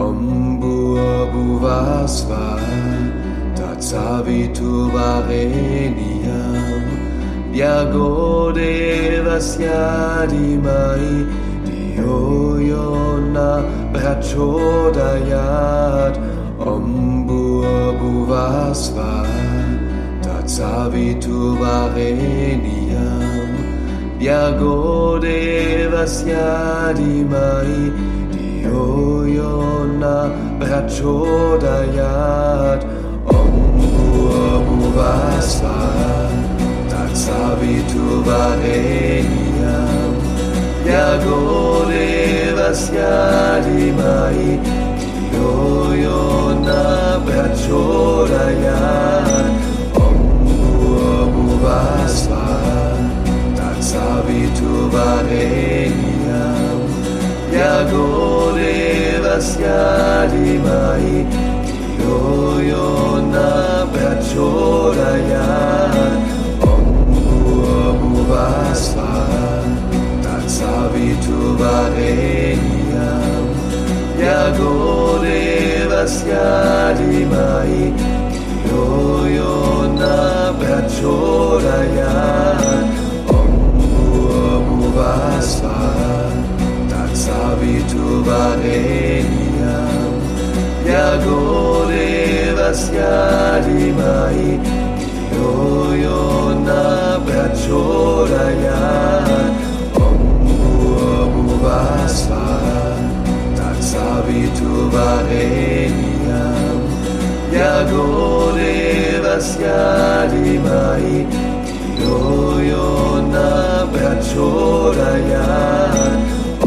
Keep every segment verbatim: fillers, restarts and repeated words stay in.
Ombuobuvasva Tatsavitu Vareniam Bhyagodevasya Dhimai Dhiyo Yona Prachodayat Ombuobuvasva Tatsavitu Vareniam Bhyagodevasya Dhimai Dhiyo Yona Prachodayat Ombuobuvasva Tatsavitu Vareniam Bhyagodevasya Dhimai Dhiyo Yona Prachodayat Ombuobuvasva Tatsavitu Vareniam Bhyagodevasya Dhimai Dhiyo Yona Prachodayat Ombuobuvasva Tatsavitu Vareniam Bhyagodevasya Dhimai Dhiyo Yona Prachodayat Ombuobuvasva Tatsavitu Vareniam Bhyagodevasya Dhimai Dhiyo Yona Prachodayat Ombuobuvasva Tatsavitu Vareniam Bhyagodevasya Dhimai Dhiyo Yona Prachodayat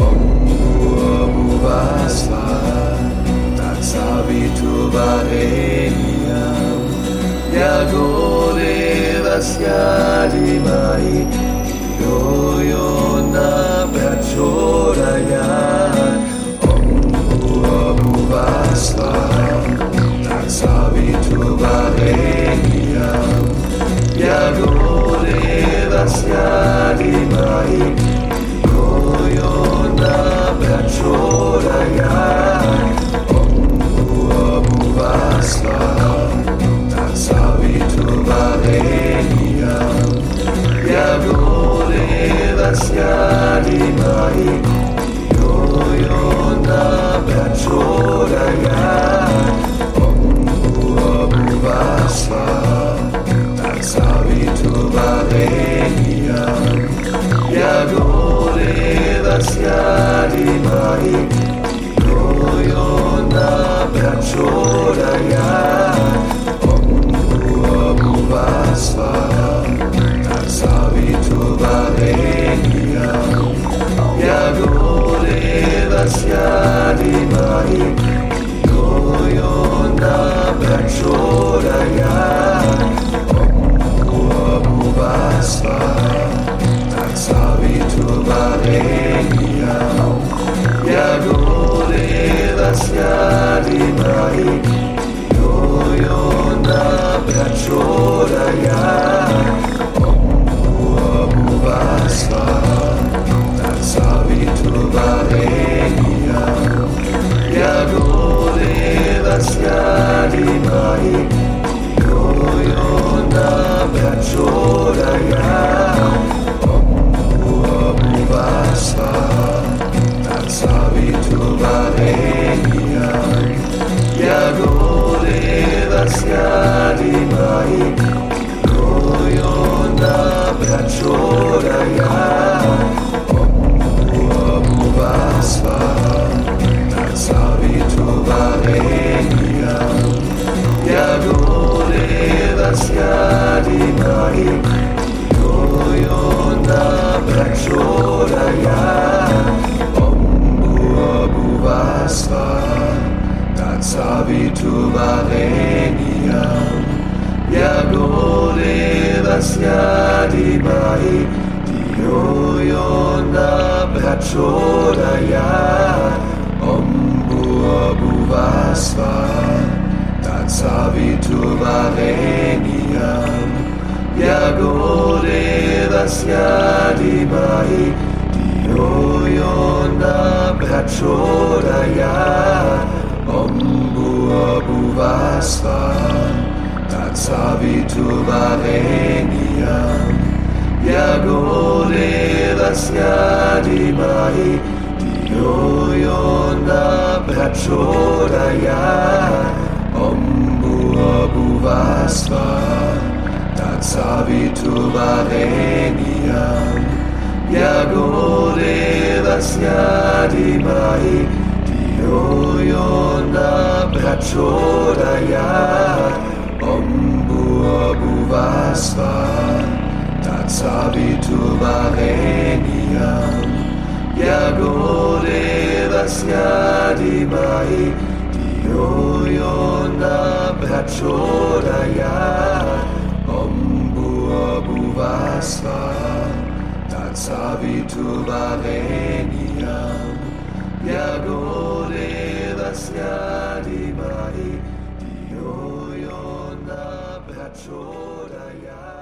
Ombuobuvasva Tatsavitu Vareniam Bhyagodevasya Dhimai Dhiyo Yona Prachodayat Ombuobuvasva Tatsavitu Vareniam Bhyagodevasya Dhimai Dhiyo Yona Prachodayat Ombuobuvasva Tatsavitu Vareniam Bhyagodevasya Dhimai Dhiyo Yona Prachodayat Ombuobuvasva Tatsavitu Vareniam Bhyagodevasya Dhimai Dhiyo Yona Prachodayat Ombuobuvasva Tatsavitu Vareniam Bhyagodevasya Dhimai Dhiyo Yona Prachodayat Ombuobuvasva Tatsavitu Vareniam Bhyagodevasya Dhimai Dhiyo Yona Prachodayat Ombuobuvasva Tatsavitu Vareniam Bhyagodevasya Dhimai Dhiyo Yona Prachodayat Ombuobuvasva Tatsavitu Vareniam Bhyagodevasya Dhimai Dhiyo Yona Prachodayat Ombuobuvasva Tatsavitu Vareniam Bhyagodevasya Dhimai Dhiyo Yona Prachodayat Ombuobuvasva Tatsavitu Vareniam Bhyagodevasya Dhimai Dhiyo Yona Prachodayat Ombuobuvasva Tatsavitu Vareniam Bhyagodevasya Dhimai Dhiyo Yona Prachodayat Bhuvasva Tatsavitu Varenyam Yagodevasya Dhimahi Dhiyo Yona Prachodayat Om Bhuvasva Tatsavitu Varenyam Yagodevasya Dhimahi Dhiyo Yona Prachodayat Om Bhuvasva Tatsavitu Varenyam Yagodevasya Dhimahi Dhiyo Yona Prachodayat Om Bhuvasva Tatsavitu Varenyam Yagodevasya Dhimahi Dhiyo Yona Prachodayat